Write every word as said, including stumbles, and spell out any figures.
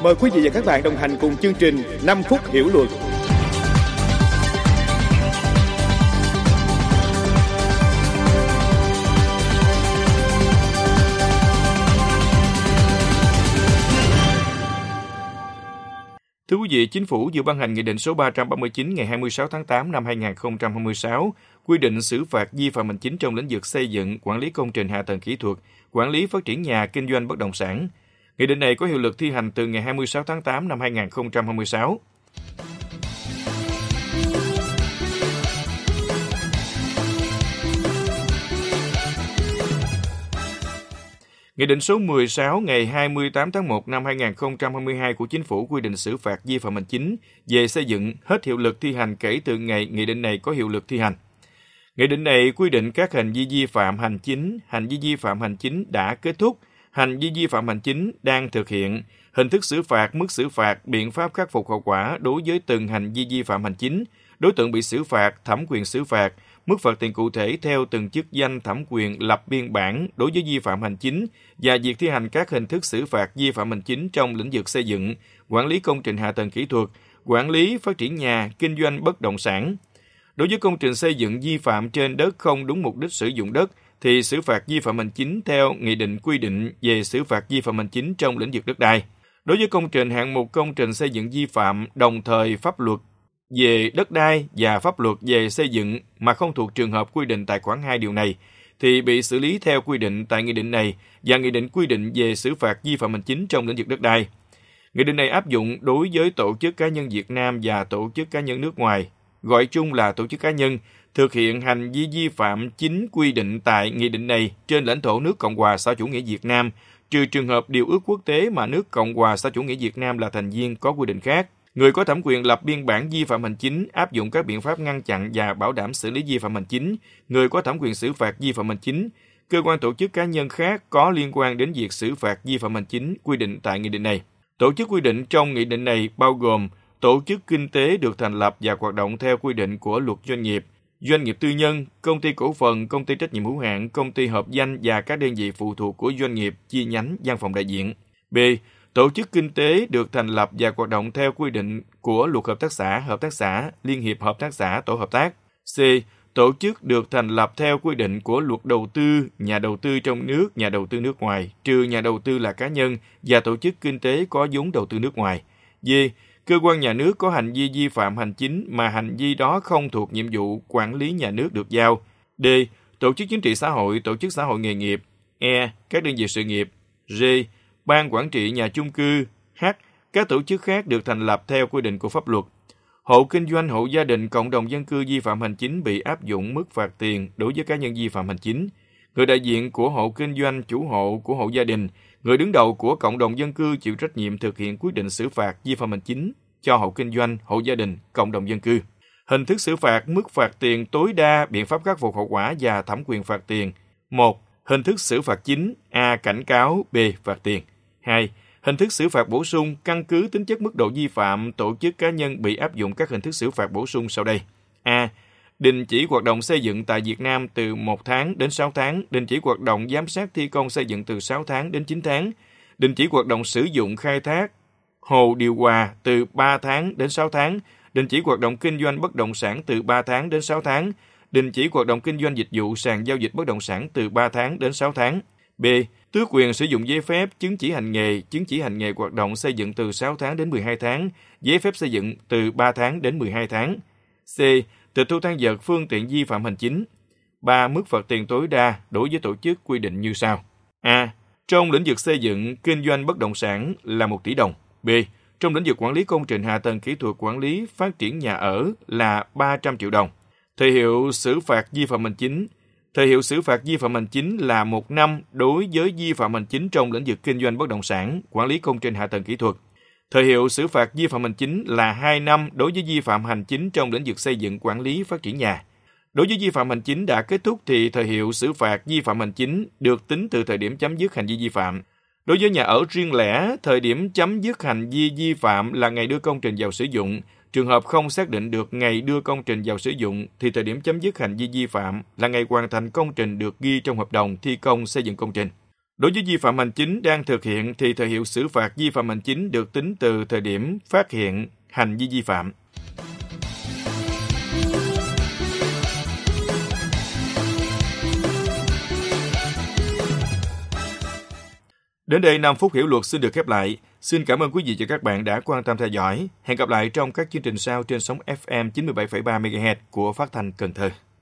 Mời quý vị và các bạn đồng hành cùng chương trình năm phút hiểu luật. Thưa quý vị, Chính phủ vừa ban hành Nghị định số ba trăm ba mươi chín ngày hai mươi sáu tháng tám năm hai nghìn không trăm hai mươi sáu, quy định xử phạt vi phạm hành chính trong lĩnh vực xây dựng, quản lý công trình hạ tầng kỹ thuật, quản lý phát triển nhà, kinh doanh bất động sản. Nghị định này có hiệu lực thi hành từ ngày hai mươi sáu tháng tám năm hai nghìn không trăm hai mươi sáu. Nghị định số mười sáu ngày hai mươi tám tháng một năm hai nghìn không trăm hai mươi hai của Chính phủ quy định xử phạt vi phạm hành chính về xây dựng hết hiệu lực thi hành kể từ ngày nghị định này có hiệu lực thi hành. Nghị định này quy định các hành vi vi phạm hành chính, hành vi vi phạm hành chính đã kết thúc, hành vi vi phạm hành chính đang thực hiện, hình thức xử phạt, mức xử phạt, biện pháp khắc phục hậu quả đối với từng hành vi vi phạm hành chính, đối tượng bị xử phạt, thẩm quyền xử phạt, mức phạt tiền cụ thể theo từng chức danh thẩm quyền lập biên bản đối với vi phạm hành chính và việc thi hành các hình thức xử phạt vi phạm hành chính trong lĩnh vực xây dựng, quản lý công trình hạ tầng kỹ thuật, quản lý phát triển nhà, kinh doanh bất động sản. Đối với công trình xây dựng vi phạm trên đất không đúng mục đích sử dụng đất thì xử phạt vi phạm hành chính theo nghị định quy định về xử phạt vi phạm hành chính trong lĩnh vực đất đai. Đối với công trình hạng mục công trình xây dựng vi phạm đồng thời pháp luật về đất đai và pháp luật về xây dựng mà không thuộc trường hợp quy định tại khoản hai điều này thì bị xử lý theo quy định tại nghị định này và nghị định quy định về xử phạt vi phạm hành chính trong lĩnh vực đất đai. Nghị định này áp dụng đối với tổ chức cá nhân Việt Nam và tổ chức cá nhân nước ngoài, gọi chung là tổ chức cá nhân, thực hiện hành vi vi phạm chính quy định tại nghị định này trên lãnh thổ nước Cộng hòa xã hội chủ nghĩa Việt Nam, trừ trường hợp điều ước quốc tế mà nước Cộng hòa xã hội chủ nghĩa Việt Nam là thành viên có quy định khác. Người có thẩm quyền lập biên bản vi phạm hành chính áp dụng các biện pháp ngăn chặn và bảo đảm xử lý vi phạm hành chính, người có thẩm quyền xử phạt vi phạm hành chính, cơ quan tổ chức cá nhân khác có liên quan đến việc xử phạt vi phạm hành chính quy định tại nghị định này. Tổ chức quy định trong nghị định này bao gồm tổ chức kinh tế được thành lập và hoạt động theo quy định của luật doanh nghiệp, doanh nghiệp tư nhân, công ty cổ phần, công ty trách nhiệm hữu hạn, công ty hợp danh và các đơn vị phụ thuộc của doanh nghiệp, chi nhánh, văn phòng đại diện. B. Tổ chức kinh tế được thành lập và hoạt động theo quy định của luật hợp tác xã, hợp tác xã, liên hiệp hợp tác xã, tổ hợp tác. C. Tổ chức được thành lập theo quy định của luật đầu tư, nhà đầu tư trong nước, nhà đầu tư nước ngoài, trừ nhà đầu tư là cá nhân và tổ chức kinh tế có vốn đầu tư nước ngoài. D. Cơ quan nhà nước có hành vi vi phạm hành chính mà hành vi đó không thuộc nhiệm vụ quản lý nhà nước được giao. D. Tổ chức chính trị xã hội, tổ chức xã hội nghề nghiệp. E. Các đơn vị sự nghiệp. G. Ban quản trị nhà chung cư. H. Các tổ chức khác được thành lập theo quy định của pháp luật. Hộ kinh doanh, hộ gia đình, cộng đồng dân cư vi phạm hành chính bị áp dụng mức phạt tiền đối với cá nhân vi phạm hành chính. Người đại diện của hộ kinh doanh, chủ hộ của hộ gia đình, người đứng đầu của cộng đồng dân cư chịu trách nhiệm thực hiện quyết định xử phạt vi phạm hành chính cho hộ kinh doanh, hộ gia đình, cộng đồng dân cư. Hình thức xử phạt, mức phạt tiền tối đa, biện pháp khắc phục hậu quả và thẩm quyền phạt tiền. một. Hình thức xử phạt chính. A. Cảnh cáo. B. Phạt tiền. hai. Hình thức xử phạt bổ sung. Căn cứ tính chất mức độ vi phạm, tổ chức cá nhân bị áp dụng các hình thức xử phạt bổ sung sau đây. A. Đình chỉ hoạt động xây dựng tại Việt Nam từ một tháng đến sáu tháng, đình chỉ hoạt động giám sát thi công xây dựng từ sáu tháng đến chín tháng, đình chỉ hoạt động sử dụng khai thác hồ điều hòa từ ba tháng đến sáu tháng, đình chỉ hoạt động kinh doanh bất động sản từ ba tháng đến sáu tháng, đình chỉ hoạt động kinh doanh dịch vụ sàn giao dịch bất động sản từ ba tháng đến sáu tháng. B. Tước quyền sử dụng giấy phép, chứng chỉ hành nghề, chứng chỉ hành nghề hoạt động xây dựng từ sáu tháng đến mười hai tháng, giấy phép xây dựng từ ba tháng đến mười hai tháng. C. Tịch thu tang vật, phương tiện vi phạm hành chính. ba. Mức phạt tiền tối đa đối với tổ chức quy định như sau. A. Trong lĩnh vực xây dựng, kinh doanh bất động sản là một tỷ đồng. B. Trong lĩnh vực quản lý công trình hạ tầng kỹ thuật, quản lý phát triển nhà ở là ba trăm triệu đồng. Thời hiệu xử phạt vi phạm hành chính. Thời hiệu xử phạt vi phạm hành chính là một năm đối với vi phạm hành chính trong lĩnh vực kinh doanh bất động sản, quản lý công trình hạ tầng kỹ thuật. Thời hiệu xử phạt vi phạm hành chính là hai năm đối với vi phạm hành chính trong lĩnh vực xây dựng, quản lý, phát triển nhà. Đối với vi phạm hành chính đã kết thúc thì thời hiệu xử phạt vi phạm hành chính được tính từ thời điểm chấm dứt hành vi vi phạm. Đối với nhà ở riêng lẻ, thời điểm chấm dứt hành vi vi phạm là ngày đưa công trình vào sử dụng. Trường hợp không xác định được ngày đưa công trình vào sử dụng thì thời điểm chấm dứt hành vi vi phạm là ngày hoàn thành công trình được ghi trong hợp đồng thi công xây dựng công trình. Đối với vi phạm hành chính đang thực hiện thì thời hiệu xử phạt vi phạm hành chính được tính từ thời điểm phát hiện hành vi vi phạm. Đến đây năm phút hiểu luật xin được khép lại. Xin cảm ơn quý vị và các bạn đã quan tâm theo dõi. Hẹn gặp lại trong các chương trình sau trên sóng ép em chín mươi bảy phẩy ba mê ga héc của Phát thanh Cần Thơ.